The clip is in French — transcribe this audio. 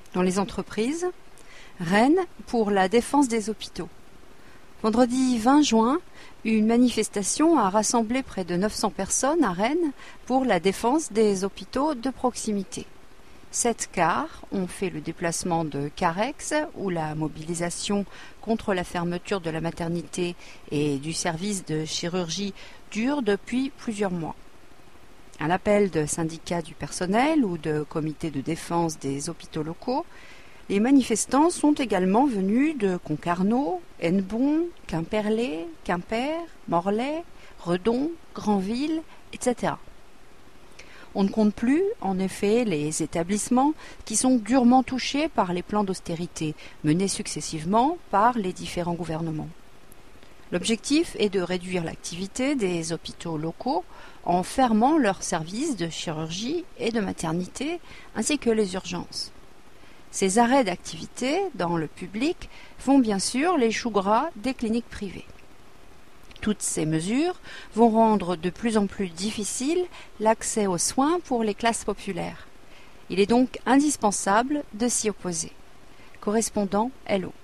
Dans les entreprises, Rennes pour la défense des hôpitaux. Vendredi 20 juin, une manifestation a rassemblé près de 900 personnes à Rennes pour la défense des hôpitaux de proximité. 7 cars ont fait le déplacement de Carex, où la mobilisation contre la fermeture de la maternité et du service de chirurgie dure depuis plusieurs mois. À l'appel de syndicats du personnel ou de comités de défense des hôpitaux locaux, les manifestants sont également venus de Concarneau, Hennebont, Quimperlé, Quimper, Morlaix, Redon, Granville, etc. On ne compte plus, en effet, les établissements qui sont durement touchés par les plans d'austérité menés successivement par les différents gouvernements. L'objectif est de réduire l'activité des hôpitaux locaux en fermant leurs services de chirurgie et de maternité ainsi que les urgences. Ces arrêts d'activité dans le public font bien sûr les choux gras des cliniques privées. Toutes ces mesures vont rendre de plus en plus difficile l'accès aux soins pour les classes populaires. Il est donc indispensable de s'y opposer. Correspondant LO.